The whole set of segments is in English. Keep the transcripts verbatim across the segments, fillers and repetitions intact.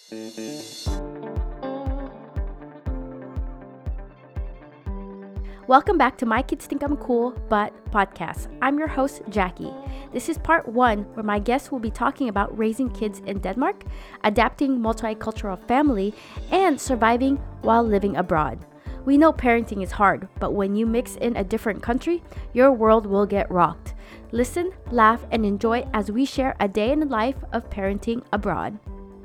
Welcome back to My Kids Think I'm Cool, But podcast. I'm your host, Jackie. This is part one, where my guests will be talking about raising kids in Denmark, adapting multicultural family, and surviving while living abroad. We know parenting is hard, but when you mix in a different country, your world will get rocked. Listen, laugh, and enjoy as we share a day in the life of parenting abroad.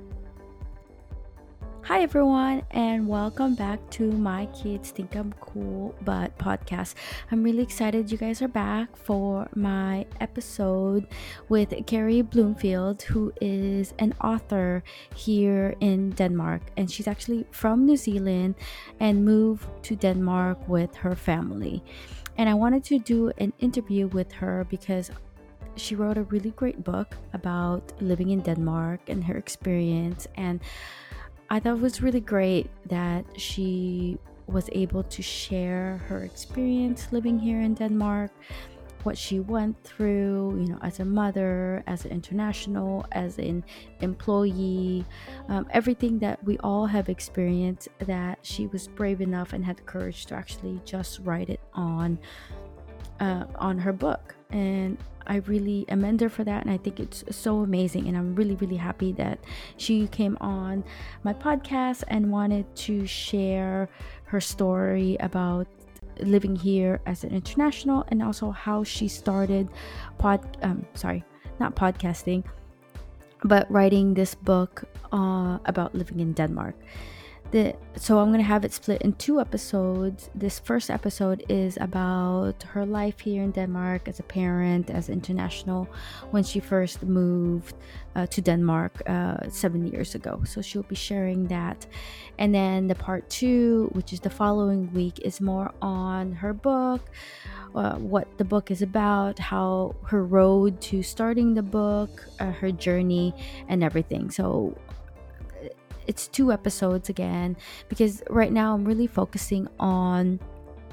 Hi everyone, and welcome back to My Kids Think I'm Cool But podcast. I'm really excited you guys are back for my episode with Carrie Bloomfield, who is an author here in Denmark, and she's actually from New Zealand and moved to Denmark with her family. And I wanted to do an interview with her because she wrote a really great book about living in Denmark and her experience, and I thought it was really great that she was able to share her experience living here in Denmark, what she went through, you know, as a mother, as an international, as an employee, um, everything that we all have experienced, that she was brave enough and had the courage to actually just write it on uh, on her book. And I really commend her for that, and I think it's so amazing, and I'm really really happy that she came on my podcast and wanted to share her story about living here as an international, and also how she started pod um sorry not podcasting but writing this book uh, about living in Denmark. The, so I'm going to have it split in two episodes. This first episode is about her life here in Denmark as a parent, as international, when she first moved uh, to Denmark uh, seven years ago. So she'll be sharing that. And then the part two, which is the following week, is more on her book, uh, what the book is about, how her road to starting the book, uh, her journey, and everything. So it's two episodes again, because right now I'm really focusing on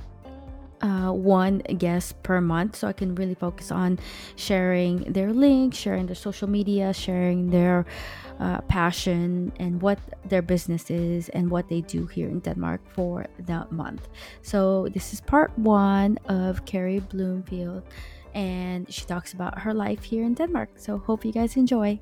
uh, one guest per month, so I can really focus on sharing their links, sharing their social media, sharing their uh, passion and what their business is and what they do here in Denmark for the month. So this is part one of Carrie Bloomfield, and she talks about her life here in Denmark. So hope you guys enjoy.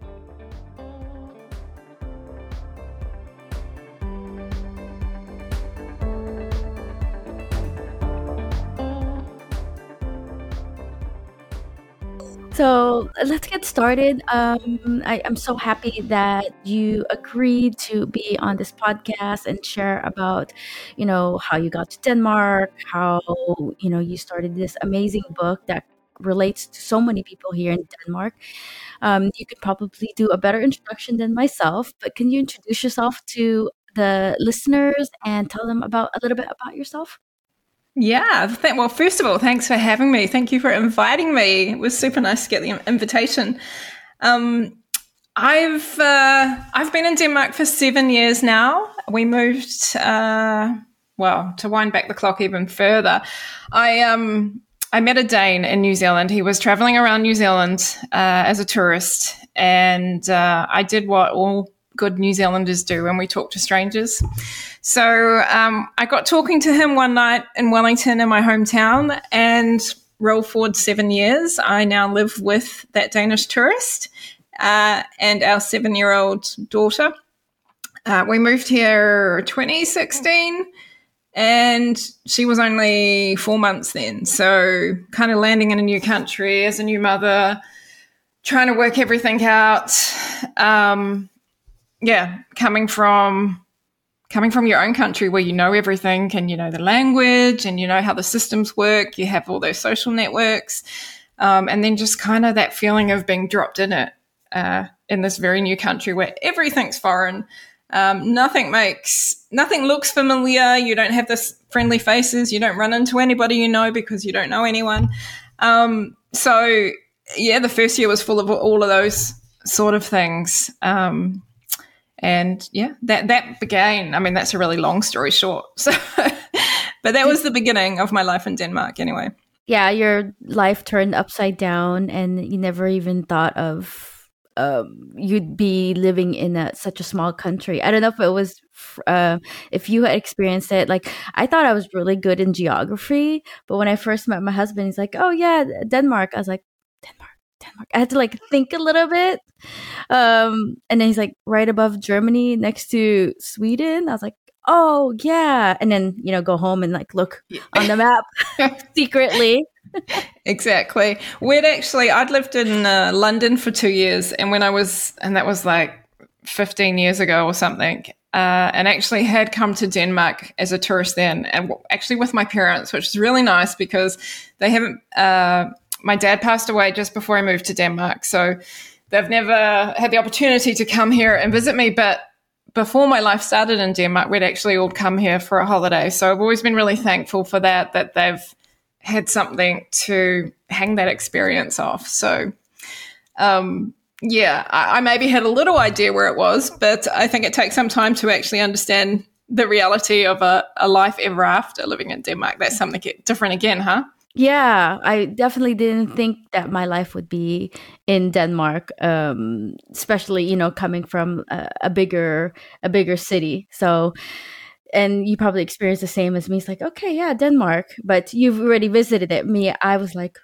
So let's get started. Um, I, I'm so happy that you agreed to be on this podcast and share about, you know, how you got to Denmark, how, you know, you started this amazing book that relates to so many people here in Denmark. Um, you could probably do a better introduction than myself, but can you introduce yourself to the listeners and tell them about a little bit about yourself? Yeah. Th- well, first of all, thanks for having me. Thank you for inviting me. It was super nice to get the invitation. Um, I've uh, I've been in Denmark for seven years now. We moved, uh, well, to wind back the clock even further. I um I met a Dane in New Zealand. He was traveling around New Zealand uh, as a tourist, and uh, I did what all good New Zealanders do when we talk to strangers. So um, I got talking to him one night in Wellington in my hometown, and roll forward seven years, I now live with that Danish tourist uh, and our seven-year-old daughter. Uh, we moved here twenty sixteen, and she was only four months then. So kind of landing in a new country as a new mother, trying to work everything out. Um, yeah, coming from coming from your own country where you know everything and you know the language and you know how the systems work, you have all those social networks, um, and then just kind of that feeling of being dropped in it uh, in this very new country where everything's foreign. Um, nothing makes, nothing looks familiar. You don't have this friendly faces. You don't run into anybody you know because you don't know anyone. Um, so yeah, the first year was full of all of those sort of things. Um, and yeah, that, that began, I mean, that's a really long story short. So, but that was the beginning of my life in Denmark anyway. Yeah, your life turned upside down and you never even thought of um, you'd be living in a, such a small country. I don't know if it was uh, if you had experienced it. Like, I thought I was really good in geography, but when I first met my husband, he's like, "Oh yeah, Denmark." I was like, "Denmark, Denmark." I had to like think a little bit, um, and then he's like, "Right above Germany, next to Sweden." I was like, "Oh yeah," and then you know go home and like look on the map secretly. Exactly. We'd actually, I'd lived in uh, London for two years, and when I was, and that was like fifteen years ago or something, uh, and actually had come to Denmark as a tourist then, and actually with my parents, which is really nice because they haven't, uh, my dad passed away just before I moved to Denmark, so they've never had the opportunity to come here and visit me, but before my life started in Denmark, we'd actually all come here for a holiday, so I've always been really thankful for that, that they've had something to hang that experience off. So, um, yeah, I, I maybe had a little idea where it was, but I think it takes some time to actually understand the reality of a, a life ever after living in Denmark. That's something different again, huh? Yeah, I definitely didn't think that my life would be in Denmark, um, especially, you know, coming from a, a bigger, a bigger city. So, and you probably experienced the same as me. It's like, okay, yeah, Denmark, but you've already visited it. Me, I was like,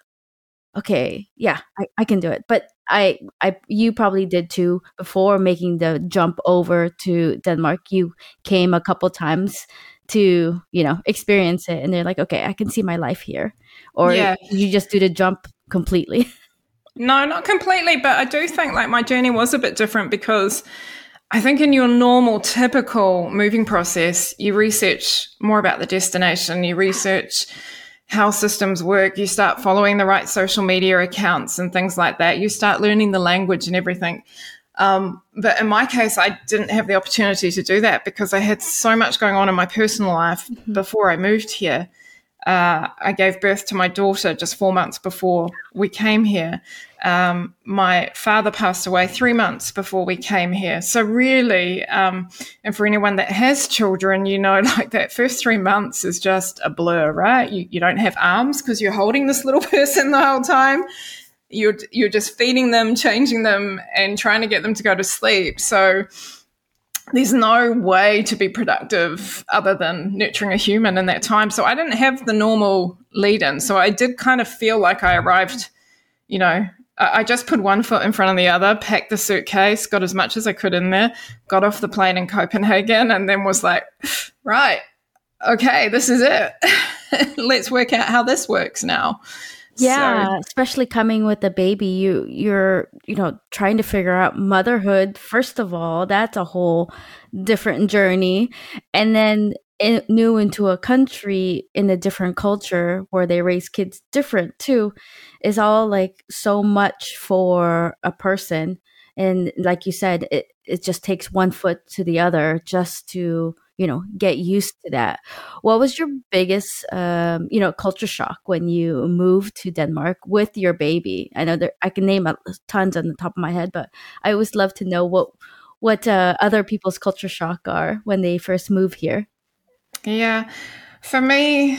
okay, yeah, I, I can do it. But I, I, you probably did too before making the jump over to Denmark. You came a couple times to, you know, experience it, and they're like, okay, I can see my life here. Or yeah. You just do the jump completely. No, not completely, but I do think like my journey was a bit different because I think in your normal, typical moving process, you research more about the destination, you research how systems work, you start following the right social media accounts and things like that. You start learning the language and everything. Um, but in my case, I didn't have the opportunity to do that because I had so much going on in my personal life mm-hmm. before I moved here. Uh, I gave birth to my daughter just four months before we came here. Um, my father passed away three months before we came here. So really, um, and for anyone that has children, you know, like that first three months is just a blur, right? You, you don't have arms because you're holding this little person the whole time. You're, you're just feeding them, changing them, and trying to get them to go to sleep. So there's no way to be productive other than nurturing a human in that time. So I didn't have the normal lead-in. So I did kind of feel like I arrived, you know, I just put one foot in front of the other, packed the suitcase, got as much as I could in there, got off the plane in Copenhagen, and then was like, right, okay, this is it. Let's work out how this works now. Yeah, so, especially coming with a baby, you you're you know trying to figure out motherhood. First of all, that's a whole different journey, and then in, new into a country in a different culture where they raise kids different too, is all like so much for a person. And like you said, it it just takes one foot to the other just to you know get used to that. What was your biggest um you know culture shock when you moved to Denmark with your baby? I know there I can name tons on the top of my head, but I always love to know what what uh, other people's culture shock are when they first move here. Yeah, for me,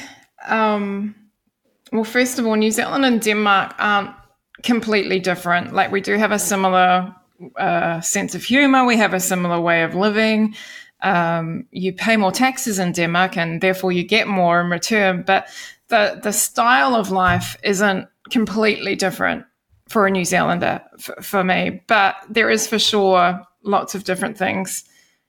um well, first of all, New Zealand and Denmark aren't completely different. Like, we do have a similar uh, sense of humor, we have a similar way of living. Um, you pay more taxes in Denmark and therefore you get more in return. But the, the style of life isn't completely different for a New Zealander, f- for me. But there is for sure lots of different things.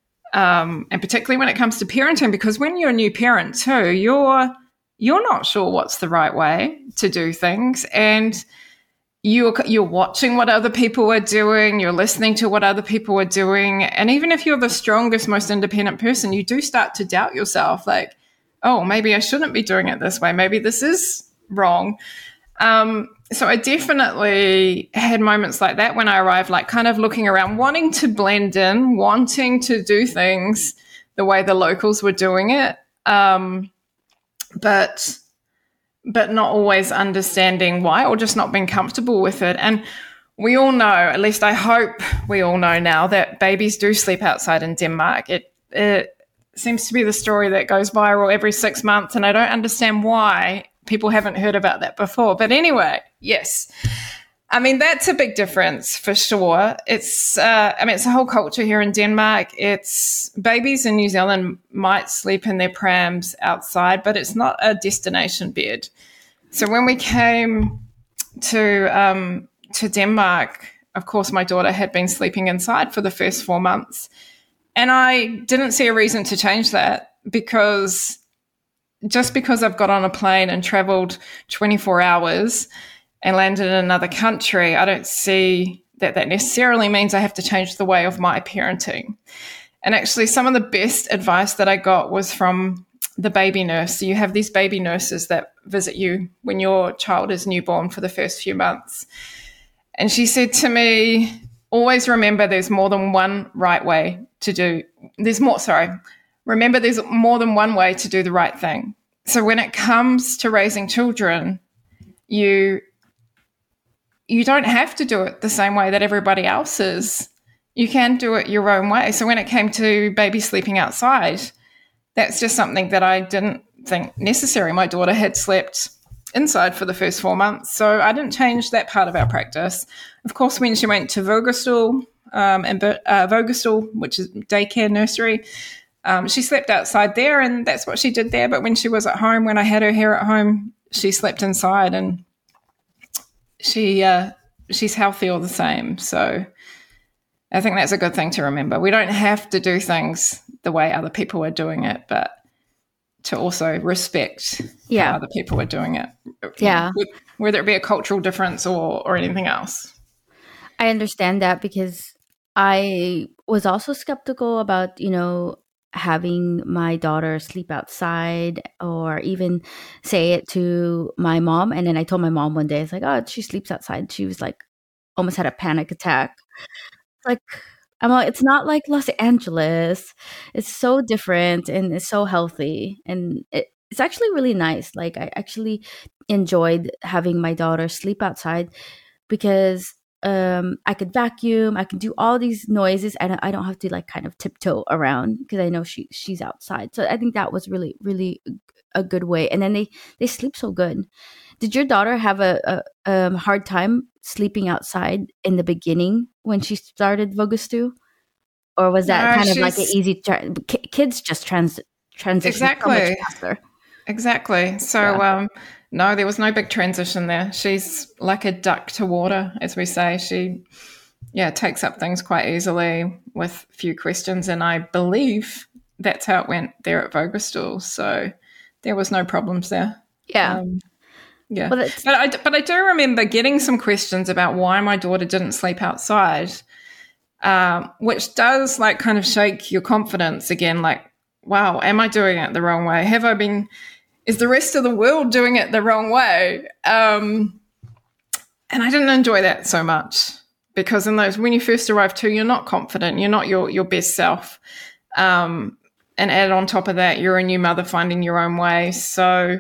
Um, and particularly when it comes to parenting, because when you're a new parent too, you're you're not sure what's the right way to do things. And You're, you're watching what other people are doing, you're listening to what other people are doing. And even if you're the strongest, most independent person, you do start to doubt yourself, like, oh, maybe I shouldn't be doing it this way. Maybe this is wrong. Um, so I definitely had moments like that when I arrived, like kind of looking around, wanting to blend in, wanting to do things the way the locals were doing it. Um, but... but not always understanding why, or just not being comfortable with it. And we all know, at least I hope we all know now, that babies do sleep outside in Denmark. It, it seems to be the story that goes viral every six months, and I don't understand why people haven't heard about that before. But anyway, yes. I mean, that's a big difference for sure. It's, uh, I mean, it's a whole culture here in Denmark. It's babies in New Zealand might sleep in their prams outside, but it's not a destination bed. So when we came to um, to Denmark, of course, my daughter had been sleeping inside for the first four months. And I didn't see a reason to change that, because just because I've got on a plane and traveled twenty-four hours and landed in another country, I don't see that that necessarily means I have to change the way of my parenting. And actually, some of the best advice that I got was from the baby nurse. So you have these baby nurses that visit you when your child is newborn for the first few months. And she said to me, always remember there's more than one right way to do. There's more, sorry. Remember there's more than one way to do the right thing. So when it comes to raising children, you you don't have to do it the same way that everybody else is. You can do it your own way. So when it came to baby sleeping outside, that's just something that I didn't think necessary. My daughter had slept inside for the first four months, so I didn't change that part of our practice. Of course, when she went to Vogelstal, um, and uh, Vogelstal, which is daycare nursery, um, she slept outside there, and that's what she did there. But when she was at home, when I had her here at home, she slept inside, and she uh, she's healthy all the same. So I think that's a good thing to remember. We don't have to do things the way other people are doing it, but to also respect yeah. how other people are doing it. Yeah. Whether it be a cultural difference or, or anything else. I understand that, because I was also skeptical about, you know, having my daughter sleep outside, or even say it to my mom. And then I told my mom one day, it's like, oh, she sleeps outside. She was like, almost had a panic attack. Like, I'm like, it's not like Los Angeles. It's so different, and it's so healthy, and it, it's actually really nice. Like, I actually enjoyed having my daughter sleep outside, because um, I could vacuum, I can do all these noises, and I don't have to like kind of tiptoe around, because I know she she's outside. So I think that was really really a good way. And then they they sleep so good. Did your daughter have a, a um, hard time sleeping outside in the beginning when she started Vogelstal? Or was that No, kind of like an she's- easy tra- ki- kids just trans transition so Exactly. much faster? Exactly. So, Yeah. um, no, there was no big transition there. She's like a duck to water, as we say. She, yeah, takes up things quite easily with few questions. And I believe that's how it went there at Vogelstal. So there was no problems there. Yeah. Um, yeah. Well, that's- but, I, but I do remember getting some questions about why my daughter didn't sleep outside, um, which does like kind of shake your confidence again. Like, wow, am I doing it the wrong way? Have I been... Is the rest of the world doing it the wrong way? Um, and I didn't enjoy that so much, because in those, when you first arrive too, you're not confident. You're not your, your best self. Um, and add on top of that, you're a new mother finding your own way. So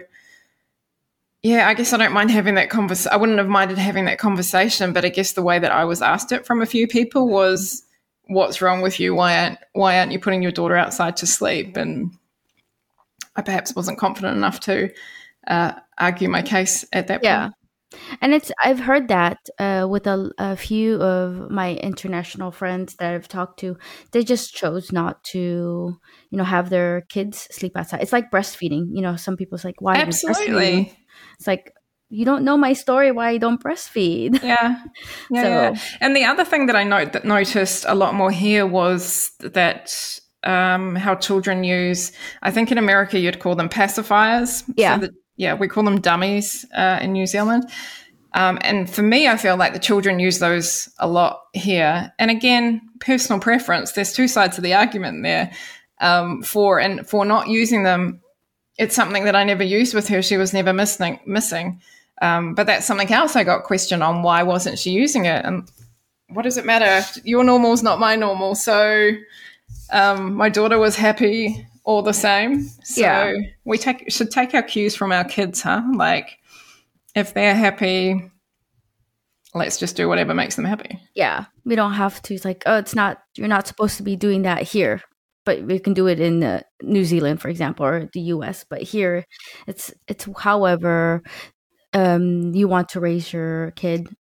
yeah, I guess I don't mind having that conversation. I wouldn't have minded having that conversation, but I guess the way that I was asked it from a few people was, what's wrong with you? Why aren't, why aren't you putting your daughter outside to sleep? And I perhaps wasn't confident enough to uh, argue my case at that yeah. point. And it's I've heard that uh, with a, a few of my international friends that I've talked to, they just chose not to, you know, have their kids sleep outside. It's like breastfeeding. You know, some people's like, why are you breastfeeding? Absolutely. It's like, you don't know my story, why you don't breastfeed. Yeah. Yeah, So- yeah. And the other thing that I note that noticed a lot more here was that um, how children use, I think in America you'd call them pacifiers. Yeah. So that, yeah, we call them dummies uh, in New Zealand. Um, and for me, I feel like the children use those a lot here. And again, personal preference. There's two sides of the argument there. Um, for and for not using them, it's something that I never used with her. She was never missing. missing. Um, but that's something else I got questioned on. Why wasn't she using it? And what does it matter? Your normal's not my normal. So um, my daughter was happy all the same. So Yeah. we take should take our cues from our kids, huh? Like, if they're happy, let's just do whatever makes them happy. Yeah, we don't have to. It's like, oh, it's not. You're not supposed to be doing that here, but we can do it in uh, New Zealand, for example, or the U S. But here, it's it's however um, you want to raise your kid.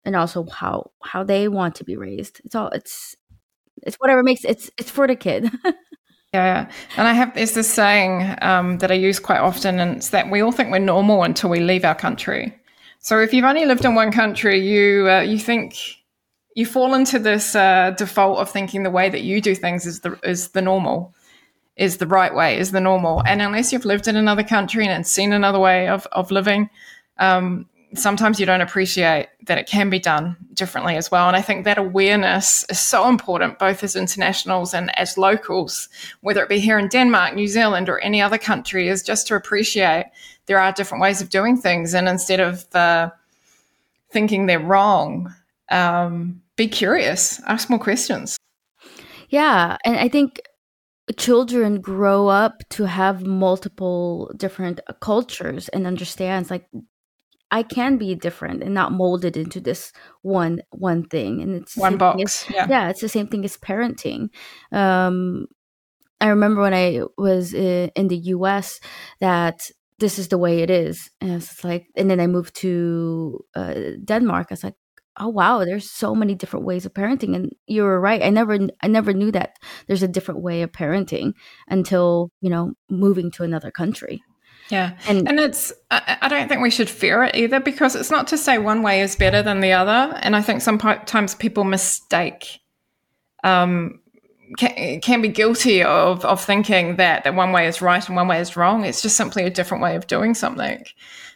and also how how they want to be raised. It's all it's it's whatever makes it's it's for the kid. Yeah, and I have, there's this saying um, that I use quite often, and it's that we all think we're normal until we leave our country. So if you've only lived in one country, you uh, you think, you fall into this uh, default of thinking the way that you do things is the is the normal, is the right way, is the normal. And unless you've lived in another country and seen another way of, of living, um, sometimes you don't appreciate that it can be done differently as well. And I think that awareness is so important, both as internationals and as locals, whether it be here in Denmark, New Zealand, or any other country, is just to appreciate there are different ways of doing things. And instead of uh, thinking they're wrong, um, be curious, ask more questions. Yeah, and I think children grow up to have multiple different cultures and understands like I can be different and not molded into this one one thing. And it's one box. As, yeah. yeah, it's the same thing as parenting. Um, I remember when I was in the U S that this is the way it is, and it's like, and then I moved to uh, Denmark. I was like, oh wow, there's so many different ways of parenting. And you were right. I never I never knew that there's a different way of parenting until, you know, moving to another country. Yeah. And, and it's, I, I don't think we should fear it either, because it's not to say one way is better than the other. And I think sometimes people mistake, um, can, can be guilty of, of thinking that, that one way is right and one way is wrong. It's just simply a different way of doing something.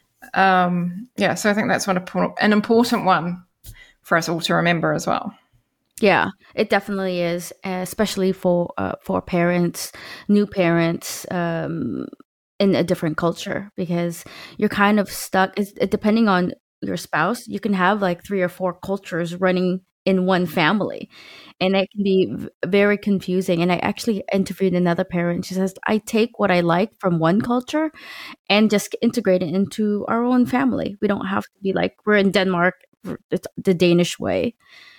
Um, yeah. So I think that's one, an important one for us all to remember as well. Yeah, it definitely is, especially for, uh, for parents, new parents, um, in a different culture, because you're kind of stuck. It's, it, depending on your spouse, you can have like three or four cultures running in one family, and it can be v- very confusing. And I actually interviewed another parent. She says, I take what I like from one culture and just integrate it into our own family. We don't have to be like, we're in Denmark, it's the Danish way.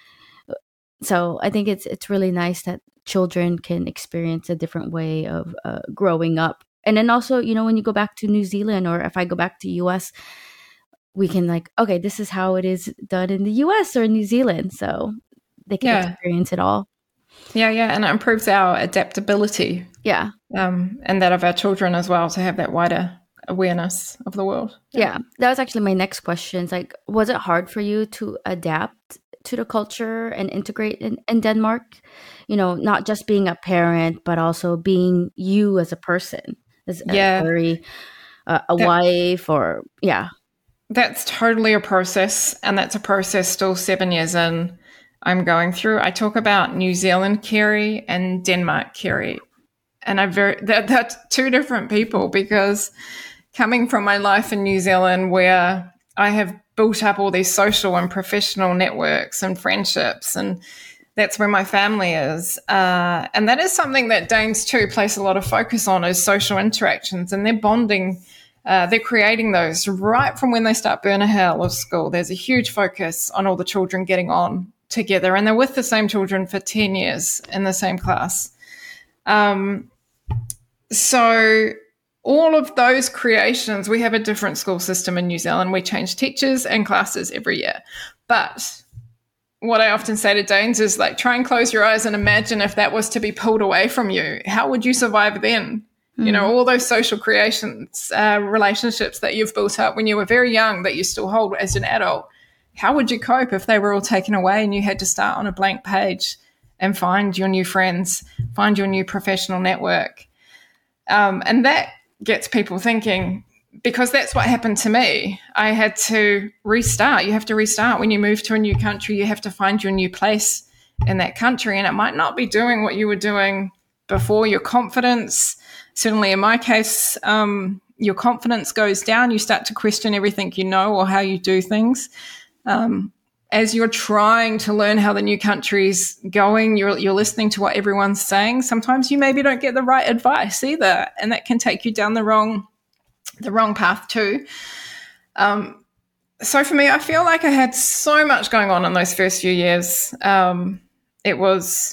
So I think it's it's really nice that children can experience a different way of uh, growing up. And then also, you know, when you go back to New Zealand, or if I go back to U S, we can like, okay, this is how it is done in the U S or New Zealand. So they can yeah. experience it all. Yeah, yeah. And it improves our adaptability. Yeah. Um, and that of our children as well, to have that wider awareness of the world. Yeah. yeah. That was actually my next question. It's like, was it hard for you to adapt to the culture and integrate in, in Denmark? You know, not just being a parent, but also being you as a person. As yeah. a, very, uh, a that, wife or, yeah. That's totally a process. And that's a process still seven years in I'm going through. I talk about New Zealand Kerry and Denmark Kerry. And I very that that's two different people, because coming from my life in New Zealand, where I have built up all these social and professional networks and friendships, and that's where my family is. Uh, and that is something that Danes too place a lot of focus on, is social interactions, and they're bonding. Uh, they're creating those right from when they start burn a hell of school. There's a huge focus on all the children getting on together, and they're with the same children for ten years in the same class. Um, so all of those creations, we have a different school system in New Zealand. We change teachers and classes every year. But what I often say to Danes is like, try and close your eyes and imagine if that was to be pulled away from you. How would you survive then? Mm-hmm. You know, all those social creations, uh, relationships that you've built up when you were very young that you still hold as an adult. How would you cope if they were all taken away and you had to start on a blank page and find your new friends, find your new professional network? Um, and that gets people thinking, because that's what happened to me. I had to restart. You have to restart. When you move to a new country, you have to find your new place in that country. And it might not be doing what you were doing before. Your confidence, certainly in my case, um, your confidence goes down. You start to question everything you know or how you do things. Um, as you're trying to learn how the new country's going, you're you're listening to what everyone's saying. Sometimes you maybe don't get the right advice either, and that can take you down the wrong the wrong path too. Um, so for me, I feel like I had so much going on in those first few years. Um, it was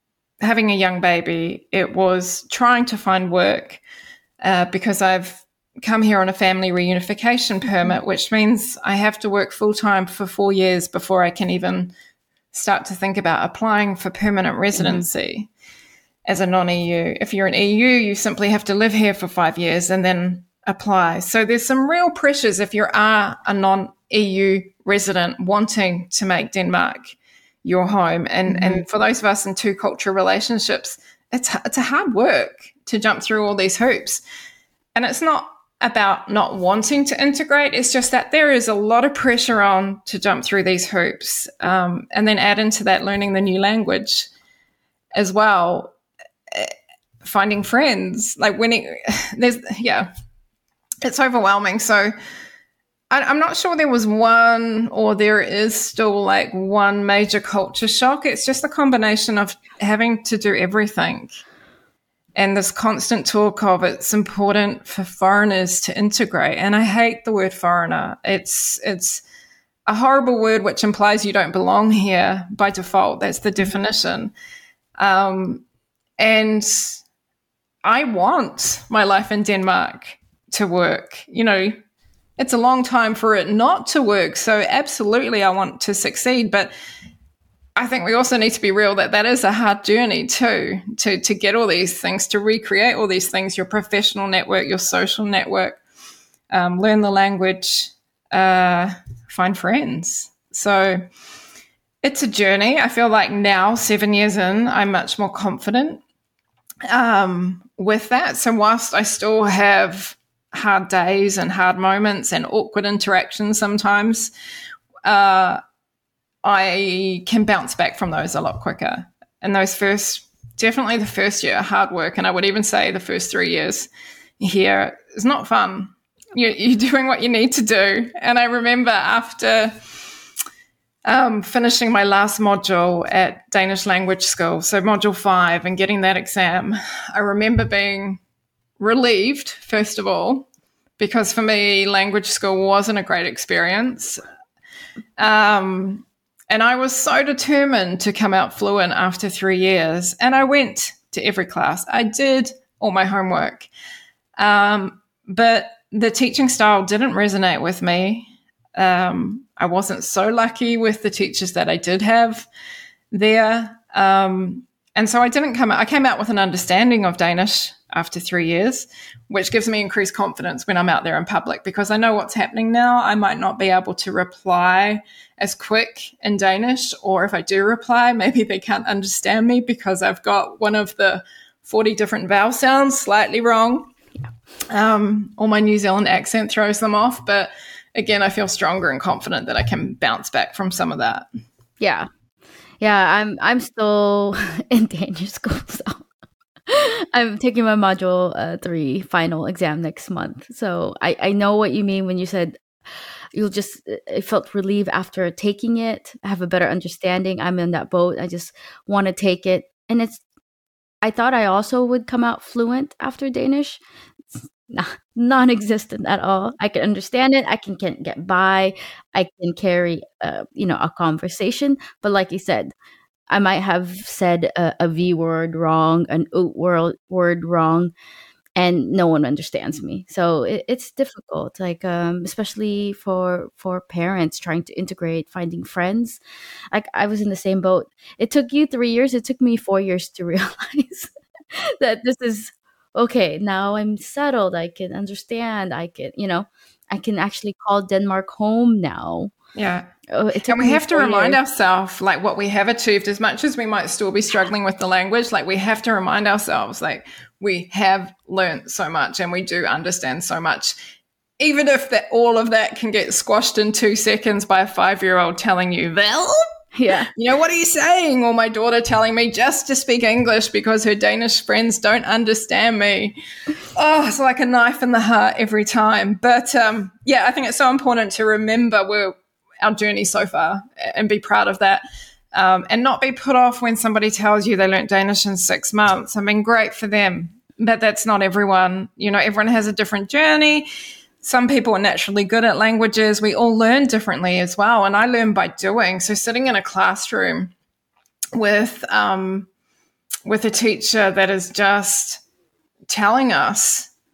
having a young baby. It was trying to find work uh, because I've come here on a family reunification permit, which means I have to work full-time for four years before I can even start to think about applying for permanent residency mm-hmm. as a non-E U. If you're an E U, you simply have to live here for five years and then apply. So there's some real pressures if you are a non-E U resident wanting to make Denmark your home. And, mm-hmm. and for those of us in two culture relationships, it's it's a hard work to jump through all these hoops. And it's not about not wanting to integrate. It's just that there is a lot of pressure on to jump through these hoops. Um, and then add into that learning the new language as well, finding friends. Like when it, there's, yeah, it's overwhelming. So I, I'm not sure there was one or there is still like one major culture shock. It's just a combination of having to do everything. And this constant talk of it's important for foreigners to integrate. And I hate the word foreigner. It's it's a horrible word which implies you don't belong here by default. That's the definition. Um, and I want my life in Denmark to work. You know, it's a long time for it not to work. So absolutely I want to succeed. But I think we also need to be real that that is a hard journey too, to, to get all these things, to recreate all these things, your professional network, your social network, um, learn the language, uh, find friends. So it's a journey. I feel like now, seven years in, I'm much more confident um, with that. So whilst I still have hard days and hard moments and awkward interactions sometimes, uh, I can bounce back from those a lot quicker. And those first, definitely the first year, hard work, and I would even say the first three years here is not fun. You're, you're doing what you need to do. And I remember after um, finishing my last module at Danish language school, so module five, and getting that exam, I remember being relieved, first of all, because for me, language school wasn't a great experience. Um, And I was so determined to come out fluent after three years. And I went to every class. I did all my homework. Um, but the teaching style didn't resonate with me. Um, I wasn't so lucky with the teachers that I did have there. Um, and so I didn't come out. I came out with an understanding of Danish after three years, which gives me increased confidence when I'm out there in public because I know what's happening now. I might not be able to reply as quick in Danish, or if I do reply, maybe they can't understand me because I've got one of the forty different vowel sounds slightly wrong. Yeah. Um, or my New Zealand accent throws them off. But again, I feel stronger and confident that I can bounce back from some of that. Yeah. Yeah, I'm I'm still in Danish school, so I'm taking my module uh, three final exam next month. So I, I know what you mean when you said you'll just, I felt relief after taking it. I have a better understanding. I'm in that boat. I just want to take it. And it's, I thought I also would come out fluent after Danish. It's not, non-existent at all. I can understand it. I can, can get by. I can carry, uh, you know, a conversation. But like you said, I might have said a, a V word wrong, an O word, word wrong, and no one understands me. So it, it's difficult, like um, especially for for parents trying to integrate, finding friends. Like I was in the same boat. It took you three years. It took me four years to realize that this is okay. Now I'm settled. I can understand. I can, you know, I can actually call Denmark home now. Yeah. Oh, it took and we have to remind years. ourselves, like, what we have achieved, as much as we might still be struggling with the language, like, we have to remind ourselves, like, we have learned so much and we do understand so much. Even if that all of that can get squashed in two seconds by a five-year-old telling you, well, yeah, you know, what are you saying? Or my daughter telling me just to speak English because her Danish friends don't understand me. Oh, it's like a knife in the heart every time. But, um, yeah, I think it's so important to remember we're our journey so far and be proud of that, um, and not be put off when somebody tells you they learnt Danish in six months. I mean, great for them, but that's not everyone. You know, everyone has a different journey. Some people are naturally good at languages. We all learn differently as well. And I learn by doing. So sitting in a classroom with, um, with a teacher that is just telling us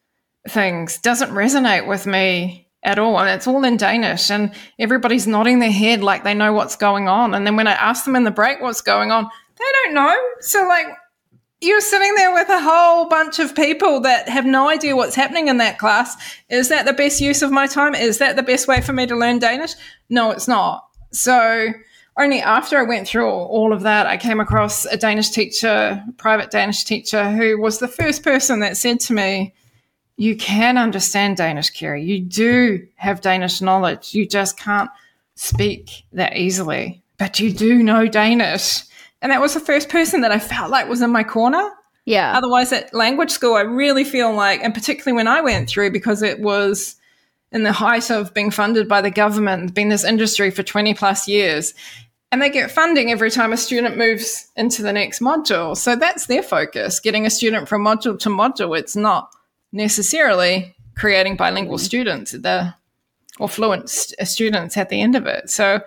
things doesn't resonate with me at all. And it's all in Danish and everybody's nodding their head like they know what's going on. And then when I ask them in the break what's going on, they don't know. So like you're sitting there with a whole bunch of people that have no idea what's happening in that class. Is that the best use of my time? Is that the best way for me to learn Danish? No, it's not. So only after I went through all of that, I came across a Danish teacher, private Danish teacher, who was the first person that said to me, you can understand Danish, Kerry. You do have Danish knowledge. You just can't speak that easily, but you do know Danish. And that was the first person that I felt like was in my corner. Yeah. Otherwise, at language school, I really feel like, and particularly when I went through, because it was in the height of being funded by the government, been this industry for twenty plus years, and they get funding every time a student moves into the next module. So that's their focus, getting a student from module to module. It's not necessarily creating bilingual students the, or fluent st- students at the end of it. So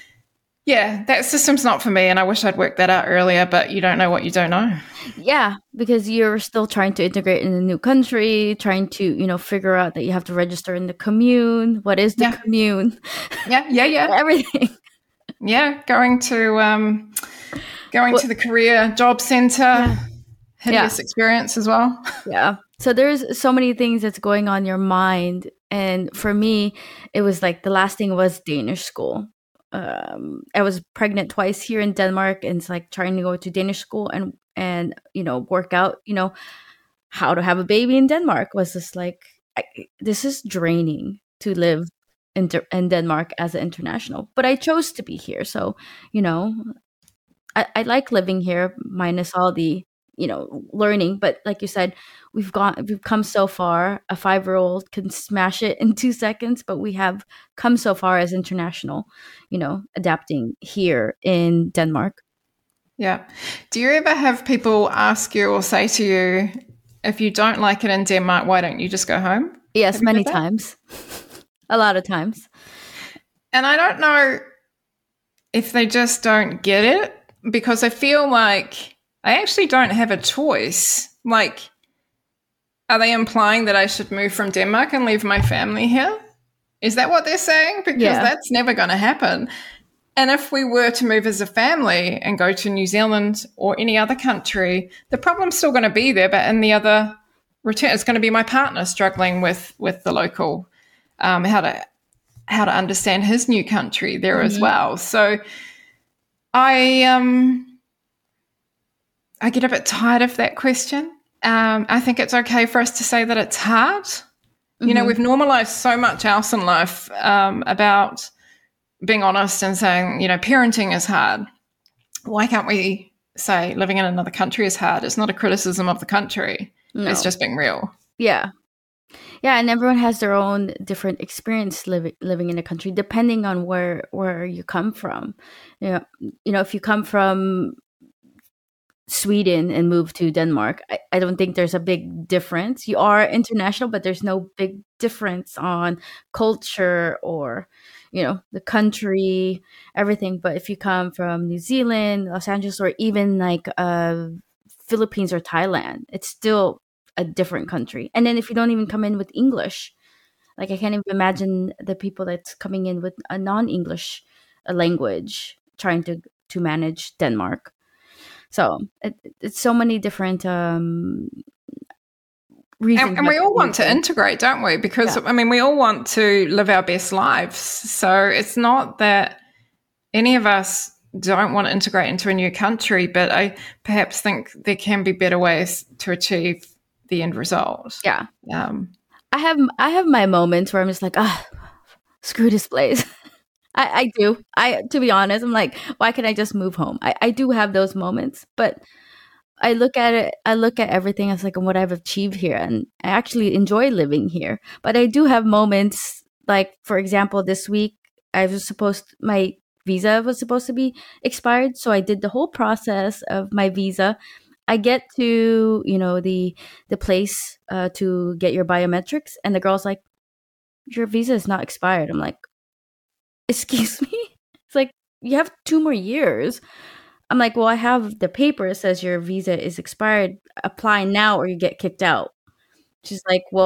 yeah, that system's not for me, and I wish I'd worked that out earlier, but you don't know what you don't know. Yeah, because you're still trying to integrate in a new country, trying to, you know, figure out that you have to register in the commune. What is the Yeah. commune? Yeah, yeah, yeah. Everything. Yeah, going to um, going Well- to the career job centre, Yeah. hideous experience as well. Yeah. So there's so many things that's going on in your mind. And for me, it was like the last thing was Danish school. Um, I was pregnant twice here in Denmark, and it's like trying to go to Danish school and, and, you know, work out, you know, how to have a baby in Denmark was just like, I, this is draining to live in, De- in Denmark as an international. But I chose to be here. So, you know, I, I like living here minus all the, you know, learning. But like you said, we've gone, we've come so far. A five-year-old can smash it in two seconds, but we have come so far as international, you know, adapting here in Denmark. Yeah. Do you ever have people ask you or say to you, if you don't like it in Denmark, why don't you just go home? Yes, Have you many heard that? times, a lot of times. And I don't know if they just don't get it, because I feel like I actually don't have a choice. Like, are they implying that I should move from Denmark and leave my family here? Is that what they're saying? Because Yeah. that's never going to happen. And if we were to move as a family and go to New Zealand or any other country, the problem's still going to be there, but in the other return, it's going to be my partner struggling with with the local, um, how to how to understand his new country there as well. So I um I get a bit tired of that question. Um, I think it's okay for us to say that it's hard. You know, we've normalized so much else in life um, about being honest and saying, you know, parenting is hard. Why can't we say living in another country is hard? It's not a criticism of the country. No. It's just being real. Yeah. Yeah, and everyone has their own different experience living living in a country, depending on where where you come from. You know, you know, if you come from Sweden and move to Denmark, I, I don't think there's a big difference. You are international, but there's no big difference on culture or, you know, the country, everything. But if you come from New Zealand, Los Angeles, or even like uh, Philippines or Thailand, it's still a different country. And then if you don't even come in with English, like I can't even imagine the people that's coming in with a non-English uh, language trying to to manage Denmark. So it, it's so many different um, reasons. And, and we all want to integrate, don't we? Because, Yeah. I mean, we all want to live our best lives. So it's not that any of us don't want to integrate into a new country, but I perhaps think there can be better ways to achieve the end result. Yeah. Um, I have I have my moments where I'm just like, ah, screw this place. I, I do. I to be honest, I'm like, why can't I just move home? I, I do have those moments, but I look at it, I look at everything as like what I've achieved here, and I actually enjoy living here. But I do have moments, like for example, this week I was supposed my visa was supposed to be expired, so I did the whole process of my visa. I get to, you know, the the place uh, to get your biometrics, and the girl's like, your visa is not expired. I'm like, excuse me? It's like, you have two more years. I'm like, well, I have the paper that says your visa is expired. Apply now or you get kicked out. She's like, well,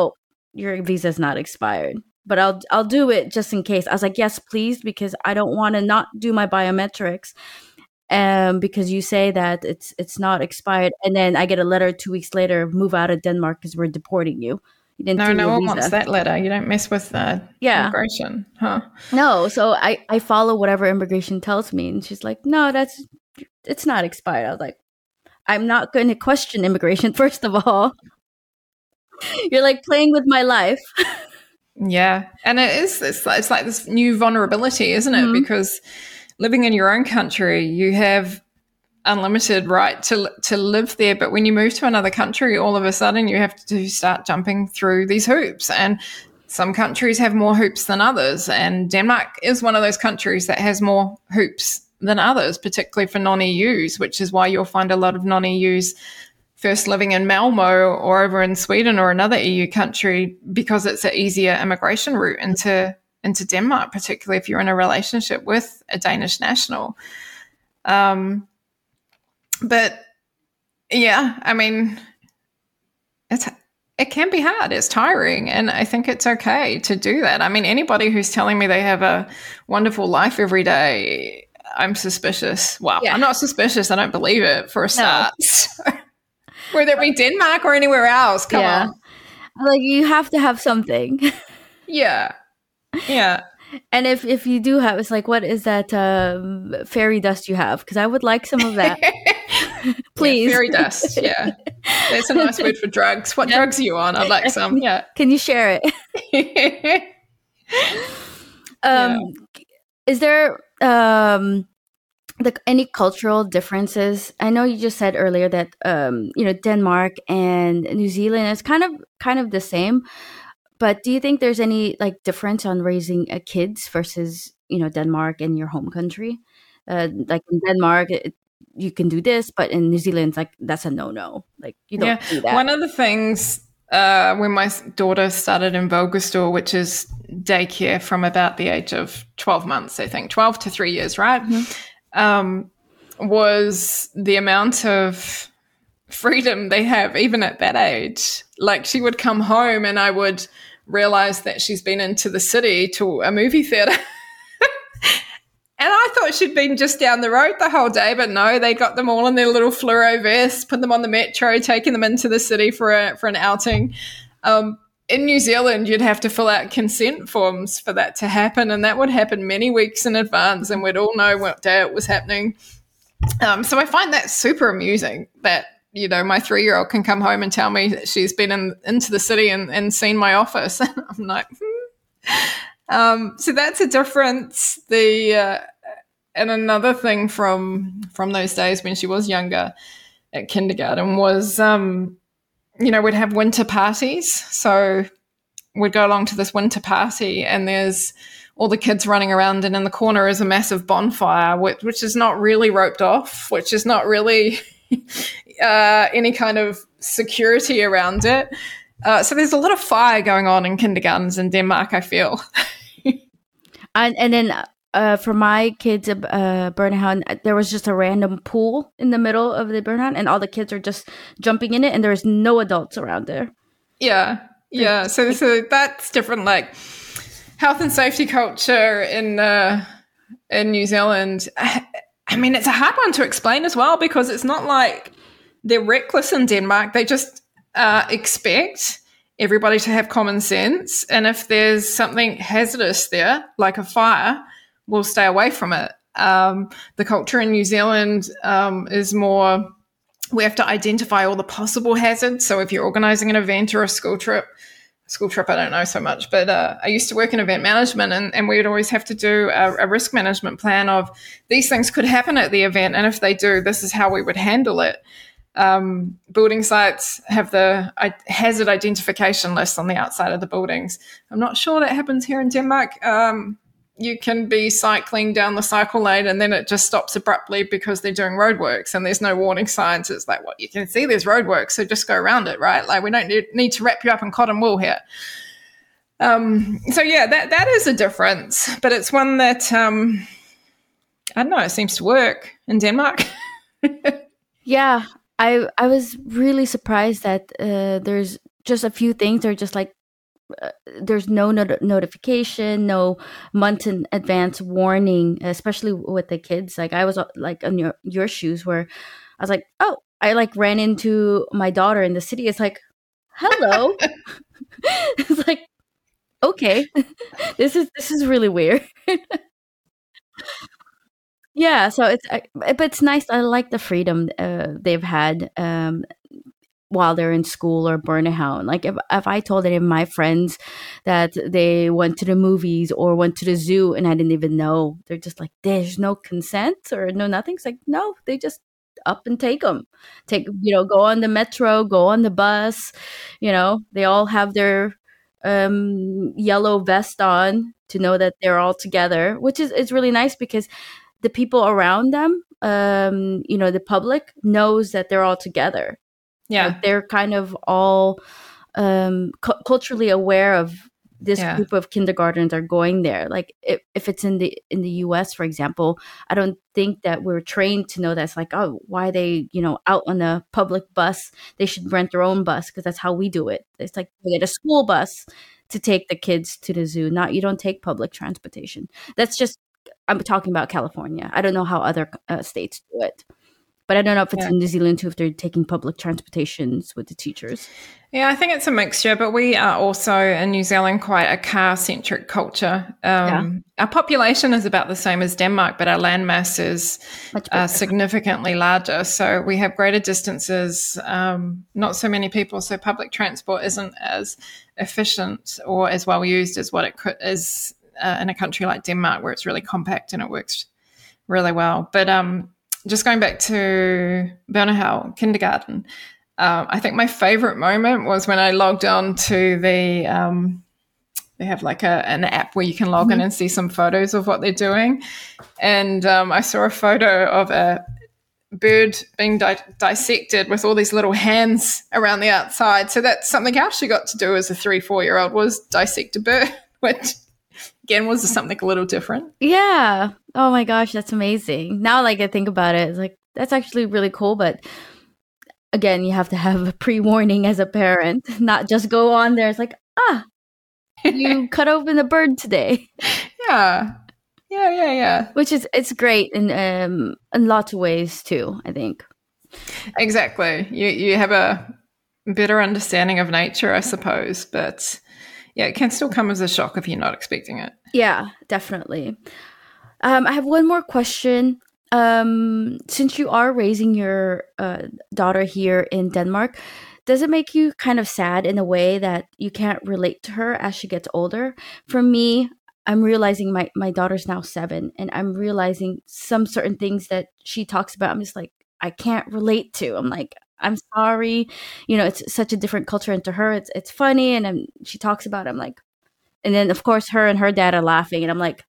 your visa's not expired, but I'll I'll do it just in case. I was like, yes, please, because I don't want to not do my biometrics. Um, because you say that it's it's not expired, and then I get a letter two weeks later, move out of Denmark because we're deporting you. You didn't No, do no your one visa. wants that letter. You don't mess with the Yeah. immigration, huh? No, so I I follow whatever immigration tells me, and she's like, no, that's it's not expired. I was like, I'm not going to question immigration. First of all, you're like playing with my life. Yeah, and it is. It's like, it's like this new vulnerability, isn't it? Mhm. Because living in your own country, you have unlimited right to to live there, but when you move to another country, all of a sudden you have to start jumping through these hoops, and some countries have more hoops than others, and Denmark is one of those countries that has more hoops than others, particularly for non-E Us, which is why you'll find a lot of non-E Us first living in Malmo or over in Sweden or another E U country, because it's an easier immigration route into into Denmark, particularly if you're in a relationship with a Danish national. Um, but yeah, I mean, it's it can be hard. It's tiring, and I think it's okay to do that. I mean, anybody who's telling me they have a wonderful life every day, I'm suspicious. Well, Yeah. I'm not suspicious. I don't believe it for a start. So, whether it be Denmark or anywhere else, come Yeah. on. Like, you have to have something. Yeah. Yeah. And if if you do have, it's like, what is that um, fairy dust you have? Because I would like some of that. Please. Yeah, fairy dust. Yeah. That's a nice word for drugs. What Yeah. drugs are you on? I'd like some. Yeah. Can you share it? um, Is there um, the, any cultural differences? I know you just said earlier that um, you know, Denmark and New Zealand is kind of kind of the same. But do you think there's any like difference on raising uh, kids versus, you know, Denmark and your home country? Uh, like in Denmark, it, you can do this, but in New Zealand, it's like that's a no-no. Like you don't Yeah. do that. One of the things uh, when my s- daughter started in Vulgastor, which is daycare from about the age of twelve months, I think, twelve to three years, right? Um, was the amount of freedom they have even at that age. Like, she would come home and I would realize that she's been into the city to a movie theater. And I thought she'd been just down the road the whole day, but no, they got them all in their little fluoro vests, put them on the metro, taking them into the city for a, for an outing. Um, in New Zealand, you'd have to fill out consent forms for that to happen, and that would happen many weeks in advance, and we'd all know what day it was happening. Um, so I find that super amusing that, you know, my three-year-old can come home and tell me that she's been in, into the city and, and seen my office. I'm like, hmm. Um, so that's a difference. The uh, and another thing from from those days when she was younger at kindergarten was, um, you know, we'd have winter parties. So we'd go along to this winter party, and there's all the kids running around, and in the corner is a massive bonfire, which, which is not really roped off, which is not really uh, any kind of security around it. Uh, so there's a lot of fire going on in kindergartens in Denmark, I feel. And and then uh, for my kids, uh, Burnahound, there was just a random pool in the middle of the Burnahound, and all the kids are just jumping in it, and there's no adults around there. Yeah, yeah. So, so that's different. Like health and safety culture in uh, in New Zealand. I, I mean, it's a hard one to explain as well, because it's not like they're reckless in Denmark. They just uh, expect everybody to have common sense, and if there's something hazardous there, like a fire, we'll stay away from it. Um, the culture in New Zealand um, is more, we have to identify all the possible hazards. So if you're organizing an event or a school trip, school trip I don't know so much, but uh, I used to work in event management, and, and we would always have to do a, a risk management plan of these things could happen at the event, and if they do, this is how we would handle it. Um, building sites have the uh, hazard identification list on the outside of the buildings. I'm not sure that happens here in Denmark. Um, you can be cycling down the cycle lane and then it just stops abruptly because they're doing roadworks and there's no warning signs. It's like, well, you can see there's roadworks, so just go around it, right? Like, we don't need, need to wrap you up in cotton wool here. Um, so yeah, that that is a difference, but it's one that um, I don't know. It seems to work in Denmark. Yeah. I I was really surprised that uh, there's just a few things that are just like uh, there's no not- notification, no months in advance warning, especially with the kids. Like I was uh, like on your your shoes, where I was like, oh, I like ran into my daughter in the city. It's like, hello. It's like, okay, this is this is really weird. Yeah, so it's I, but it's nice. I like the freedom uh, they've had um, while they're in school or burnout. Like if if I told any of my friends that they went to the movies or went to the zoo and I didn't even know, they're just like, there's no consent or no nothing. It's like, no, they just up and take them, take you know, go on the metro, go on the bus. You know, they all have their um, yellow vest on to know that they're all together, which is it's really nice because the people around them, um, you know, the public knows that they're all together. Yeah. Like they're kind of all um, cu- culturally aware of this Yeah. group of kindergartens are going there. Like if, if it's in the in the U S, for example, I don't think that we're trained to know that's like, oh, why they, you know, out on a public bus, they should rent their own bus because that's how we do it. It's like we get a school bus to take the kids to the zoo. Not you don't take public transportation. That's just I'm talking about California. I don't know how other uh, states do it. But I don't know if it's Yeah. in New Zealand too, if they're taking public transportations with the teachers. Yeah, I think it's a mixture, but we are also in New Zealand quite a car-centric culture. Um, Our population is about the same as Denmark, but our landmass is Much uh, bigger. significantly larger. So we have greater distances, um, not so many people. So public transport isn't as efficient or as well used as what it could is uh, in a country like Denmark, where it's really compact and it works really well. But um, just going back to Bernahau kindergarten, um, I think my favorite moment was when I logged on to the, um, they have like a, an app where you can log in and see some photos of what they're doing. And um, I saw a photo of a bird being di- dissected with all these little hands around the outside. So that's something else she got to do as a three, four-year-old was dissect a bird, which again was something a little different. Yeah. Oh my gosh, that's amazing. Now, like I think about it, it's like that's actually really cool. But again, you have to have a pre-warning as a parent, not just go on there. It's like, ah, you cut open a bird today. Yeah. Yeah, yeah, yeah. Which is it's great in um in lots of ways too, I think. Exactly. You you have a better understanding of nature, I suppose, but yeah, it can still come as a shock if you're not expecting it. Yeah, definitely. Um, I have one more question. Um, since you are raising your uh, daughter here in Denmark, does it make you kind of sad in a way that you can't relate to her as she gets older? For me, I'm realizing my, my daughter's now seven, and I'm realizing some certain things that she talks about. I'm just like, I can't relate to. I'm like, I'm sorry. You know, it's such a different culture, and to her, it's it's funny, and I'm, she talks about it. I'm like, and then of course, her and her dad are laughing, and I'm like,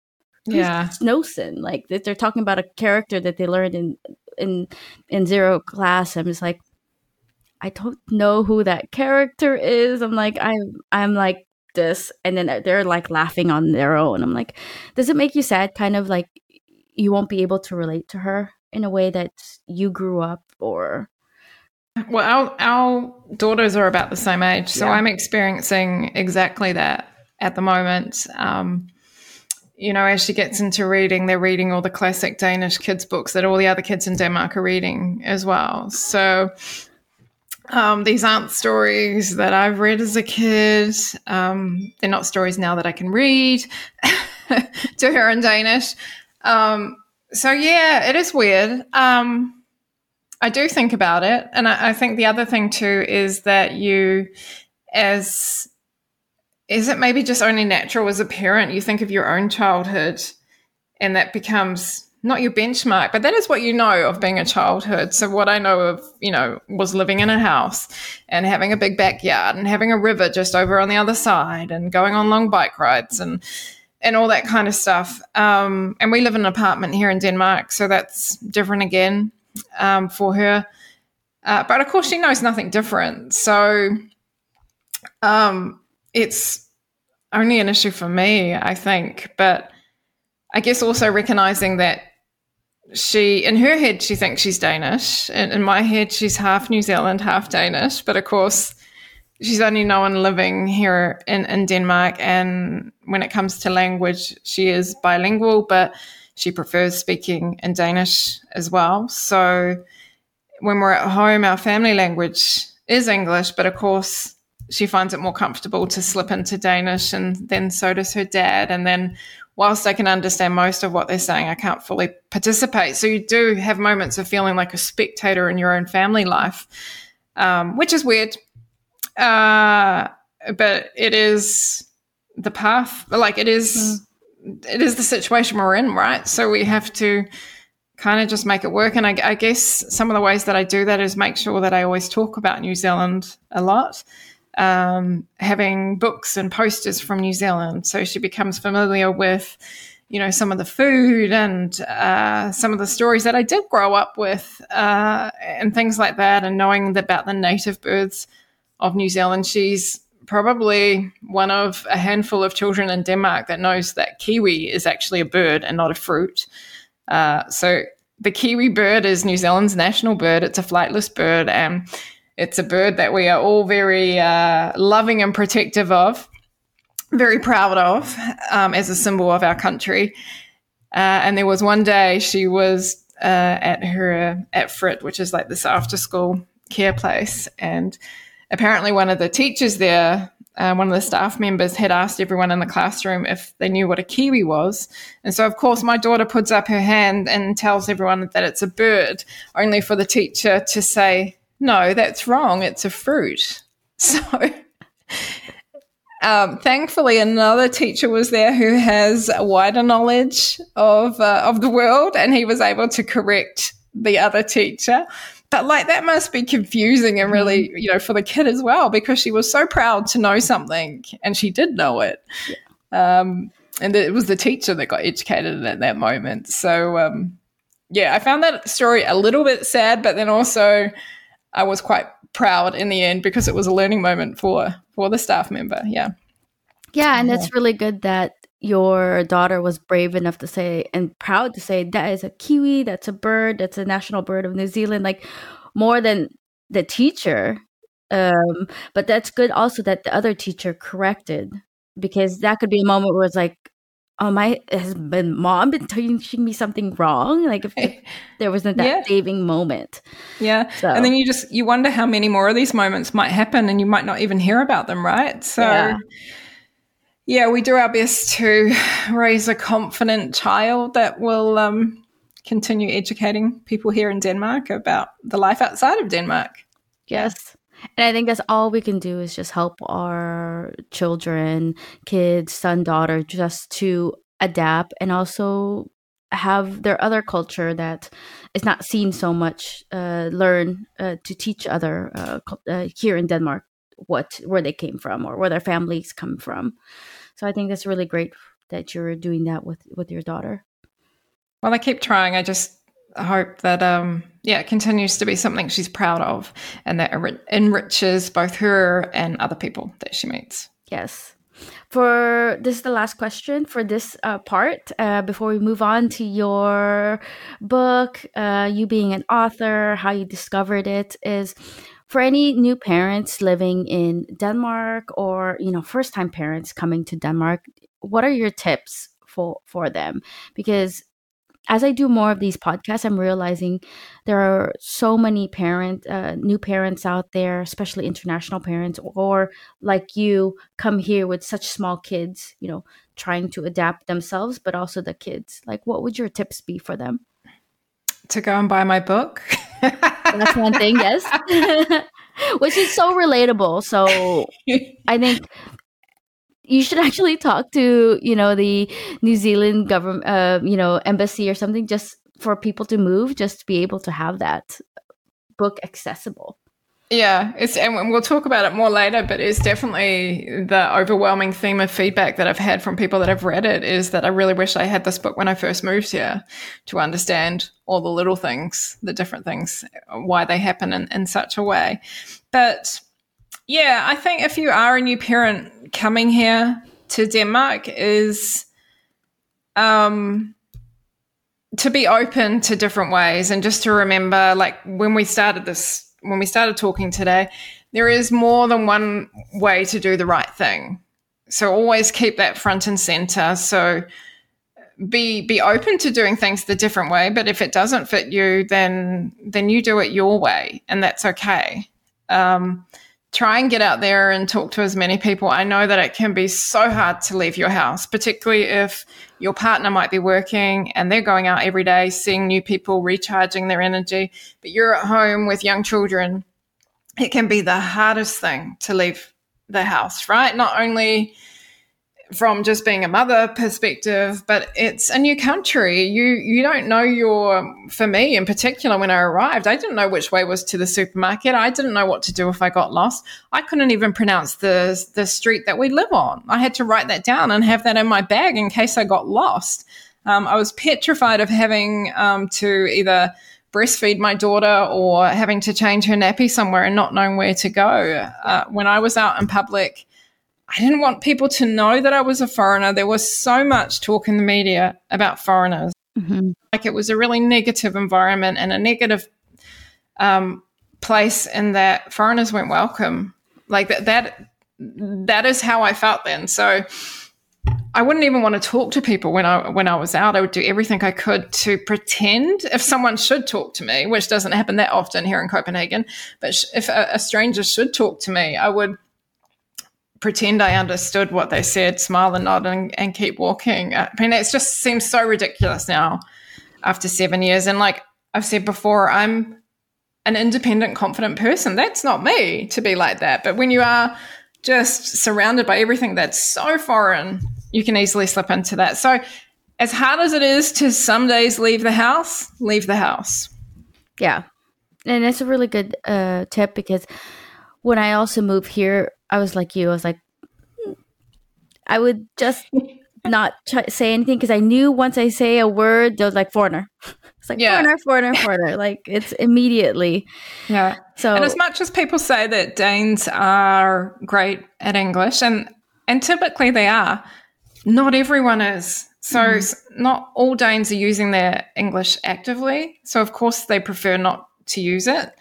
Yeah. Snowson, like that they're talking about a character that they learned in in in zero class. I'm just like, I don't know who that character is. I'm like, I'm I'm like this, and then they're like laughing on their own. I'm like, does it make you sad? Kind of like you won't be able to relate to her in a way that you grew up, or Well, our, our daughters are about the same age, so Yeah. I'm experiencing exactly that at the moment. Um, you know, as she gets into reading, they're reading all the classic Danish kids' books that all the other kids in Denmark are reading as well. So um, these aren't stories that I've read as a kid. Um, they're not stories now that I can read to her in Danish. Um, so, yeah, it is weird. Um I do think about it. And I, I think the other thing too is that you, as, is it maybe just only natural as a parent, you think of your own childhood and that becomes not your benchmark, but that is what you know of being a childhood. So what I know of, you know, was living in a house and having a big backyard and having a river just over on the other side and going on long bike rides and and all that kind of stuff. Um, and we live in an apartment here in Denmark, so that's different again. Um, for her. Uh, but of course she knows nothing different. So um, it's only an issue for me, I think. But I guess also recognizing that she, in her head, she thinks she's Danish. And in my head, she's half New Zealand, half Danish. But of course, she's only known living here in, in Denmark, and when it comes to language, she is bilingual, but she prefers speaking in Danish as well. So when we're at home, our family language is English, but of course she finds it more comfortable to slip into Danish, and then so does her dad. And then whilst I can understand most of what they're saying, I can't fully participate. So you do have moments of feeling like a spectator in your own family life, um, which is weird. Uh, but it is the path, like it is, mm. it is the situation we're in, right? So we have to kind of just make it work. And I, I guess some of the ways that I do that is make sure that I always talk about New Zealand a lot, um, having books and posters from New Zealand. So she becomes familiar with, you know, some of the food and uh, some of the stories that I did grow up with, uh, and things like that, and knowing about the native birds of New Zealand. She's probably one of a handful of children in Denmark that knows that kiwi is actually a bird and not a fruit. Uh, so the kiwi bird is New Zealand's national bird. It's a flightless bird, and it's a bird that we are all very uh, loving and protective of, very proud of, um, as a symbol of our country. Uh, and there was one day she was uh, at her, at Frit, which is like this after-school care place, and apparently one of the teachers there, uh, one of the staff members, had asked everyone in the classroom if they knew what a kiwi was. And so, of course, my daughter puts up her hand and tells everyone that it's a bird, only for the teacher to say, no, that's wrong, it's a fruit. So um, thankfully another teacher was there who has a wider knowledge of, uh, of the world, and he was able to correct the other teacher. But like that must be confusing and really, you know, for the kid as well, because she was so proud to know something, and she did know it. Yeah. Um, and it was the teacher that got educated at that moment. So, um, yeah, I found that story a little bit sad, but then also I was quite proud in the end because it was a learning moment for, for the staff member. Yeah. Yeah, and that's really good that your daughter was brave enough to say, and proud to say, that is a kiwi, that's a bird, that's a national bird of New Zealand, like more than the teacher. Um, but that's good also that the other teacher corrected, because that could be a moment where it's like, oh, my, has been mom been teaching me something wrong? Like if, if there wasn't that yeah. saving moment. Yeah. So. And then you just, you wonder how many more of these moments might happen, and you might not even hear about them, right? So yeah. Yeah, we do our best to raise a confident child that will um, continue educating people here in Denmark about the life outside of Denmark. Yes. And I think that's all we can do is just help our children, kids, son, daughter, just to adapt and also have their other culture that is not seen so much, uh, learn uh, to teach other uh, uh, here in Denmark what where they came from or where their families come from. So I think that's really great that you're doing that with, with your daughter. Well, I keep trying. I just hope that, um, yeah, it continues to be something she's proud of, and that enri- enriches both her and other people that she meets. Yes. For this is the last question for this uh, part. Uh, before we move on to your book, uh, you being an author, how you discovered it, is for any new parents living in Denmark, or, you know, first-time parents coming to Denmark, what are your tips for, for them? Because as I do more of these podcasts, I'm realizing there are so many parent, uh, new parents out there, especially international parents, or like you, come here with such small kids, you know, trying to adapt themselves, but also the kids. Like, what would your tips be for them? To go and buy my book. That's one thing, yes. Which is so relatable. So I think you should actually talk to, you know, the New Zealand government, uh, you know, embassy or something, just for people to move, just to be able to have that book accessible. Yeah, it's, and we'll talk about it more later, but it's definitely the overwhelming theme of feedback that I've had from people that have read it is that I really wish I had this book when I first moved here to understand all the little things, the different things, why they happen in, in such a way. But yeah, I think if you are a new parent coming here to Denmark, is um, to be open to different ways, and just to remember, like when we started this, when we started talking today, there is more than one way to do the right thing. So always keep that front and center. So be be open to doing things the different way, but if it doesn't fit you, then then you do it your way, and that's okay. Um, try and get out there and talk to as many people. I know that it can be so hard to leave your house, particularly if your partner might be working and they're going out every day, seeing new people, recharging their energy, but you're at home with young children. It can be the hardest thing to leave the house, right? Not only from just being a mother perspective, but it's a new country. You you don't know your, for me in particular, when I arrived, I didn't know which way was to the supermarket. I didn't know what to do if I got lost. I couldn't even pronounce the, the street that we live on. I had to write that down and have that in my bag in case I got lost. Um, I was petrified of having um, to either breastfeed my daughter or having to change her nappy somewhere and not knowing where to go. Uh, when I was out in public, I didn't want people to know that I was a foreigner. There was so much talk in the media about foreigners. Mm-hmm. Like it was a really negative environment and a negative um, place in that foreigners weren't welcome. Like that, that, that is how I felt then. So I wouldn't even want to talk to people when I when I was out. I would do everything I could to pretend if someone should talk to me, which doesn't happen that often here in Copenhagen, but if a, a stranger should talk to me, I would pretend I understood what they said, smile and nod, and, and keep walking. I mean, it just seems so ridiculous now after seven years. And like I've said before, I'm an independent, confident person. That's not me to be like that. But when you are just surrounded by everything that's so foreign, you can easily slip into that. So as hard as it is to some days leave the house, leave the house. Yeah. And it's a really good uh, tip, because when I also moved here, I was like you. I was like, I would just not try, say anything, because I knew once I say a word, there was like foreigner. It's like yeah. foreigner, foreigner, foreigner. Like it's immediately. Yeah. So, and as much as people say that Danes are great at English, and and typically they are, not everyone is. So mm-hmm. not all Danes are using their English actively. So of course they prefer not to use it.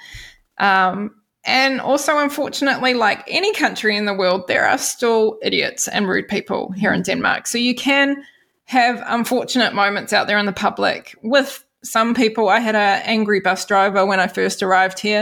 Um, And also, unfortunately, like any country in the world, there are still idiots and rude people here in Denmark. So you can have unfortunate moments out there in the public with some people. I had an angry bus driver when I first arrived here.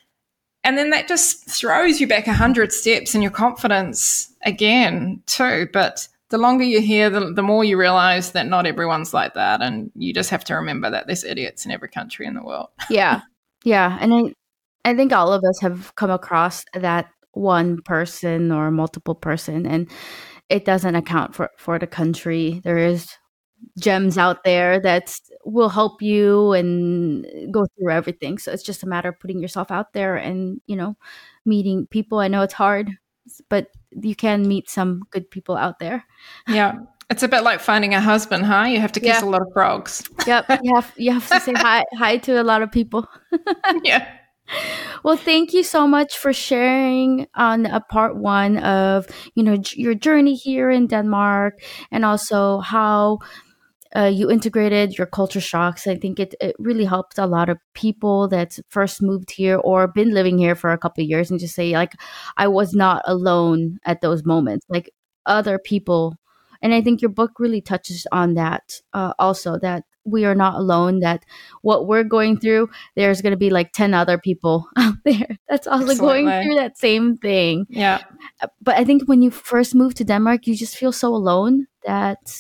And then that just throws you back a hundred steps in your confidence again too. But the longer you're here, the, the more you realize that not everyone's like that. And you just have to remember that there's idiots in every country in the world. Yeah. Yeah. And I I think all of us have come across that one person or multiple person, and it doesn't account for, for the country. There is gems out there that will help you and go through everything. So it's just a matter of putting yourself out there and, you know, meeting people. I know it's hard, but you can meet some good people out there. Yeah. It's a bit like finding a husband, huh? You have to kiss yeah. a lot of frogs. Yep. You have, you have to say hi, hi to a lot of people. Yeah. Well, thank you so much for sharing on a part one of, you know, j- your journey here in Denmark, and also how uh, you integrated your culture shocks. I think it, it really helped a lot of people that first moved here or been living here for a couple of years, and just say, like, I was not alone at those moments, like other people. And I think your book really touches on that uh, also, that we are not alone, that what we're going through, there's going to be like ten other people out there that's also Absolutely. going through that same thing. Yeah. But I think when you first move to Denmark, you just feel so alone that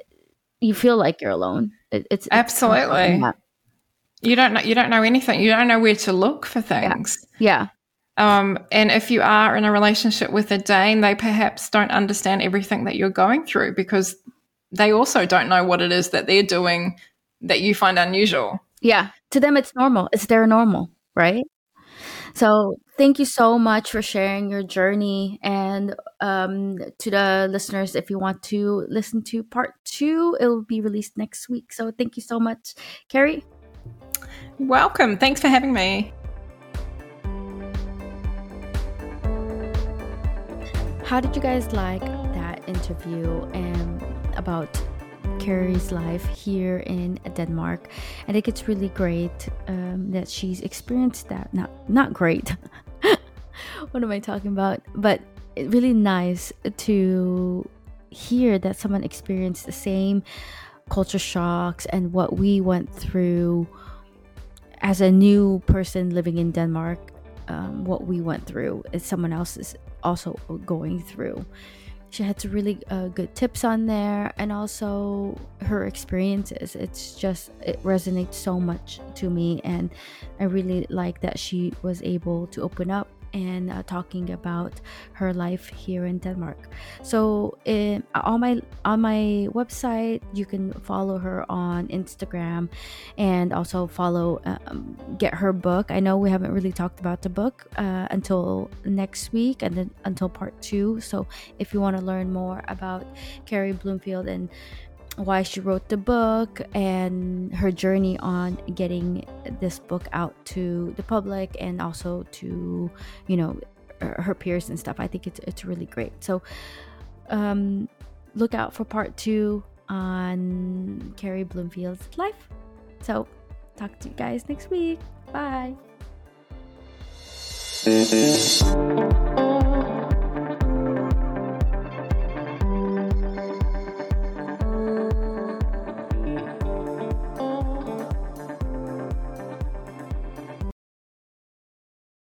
you feel like you're alone. It, it's Absolutely. It's you don't know, you don't know anything. You don't know where to look for things. Yeah. yeah. Um, and if you are in a relationship with a Dane, they perhaps don't understand everything that you're going through, because they also don't know what it is that they're doing that you find unusual. Yeah. To them, it's normal. It's their normal, right? So thank you so much for sharing your journey. And um, to the listeners, if you want to listen to part two, it will be released next week. So thank you so much, Carrie. Welcome. Thanks for having me. How did you guys like that interview and about Carrie's life here in Denmark? I think it's really great um, that she's experienced that. Not not great. What what am I talking about? But it's really nice to hear that someone experienced the same culture shocks and what we went through as a new person living in Denmark. Um, what we went through is someone else is also going through. She had some really uh, good tips on there, and also her experiences. It's just, it resonates so much to me, and I really like that she was able to open up and uh, talking about her life here in Denmark. So in, on my on my website, you can follow her on Instagram, and also follow um, get her book. I know we haven't really talked about the book uh, until next week, and then until part two. So if you want to learn more about Carrie Bloomfield and why she wrote the book and her journey on getting this book out to the public and also to, you know, her peers and stuff, I think it's it's really great. So um, look out for part two on Carrie Bloomfield's life. So talk to you guys next week. Bye.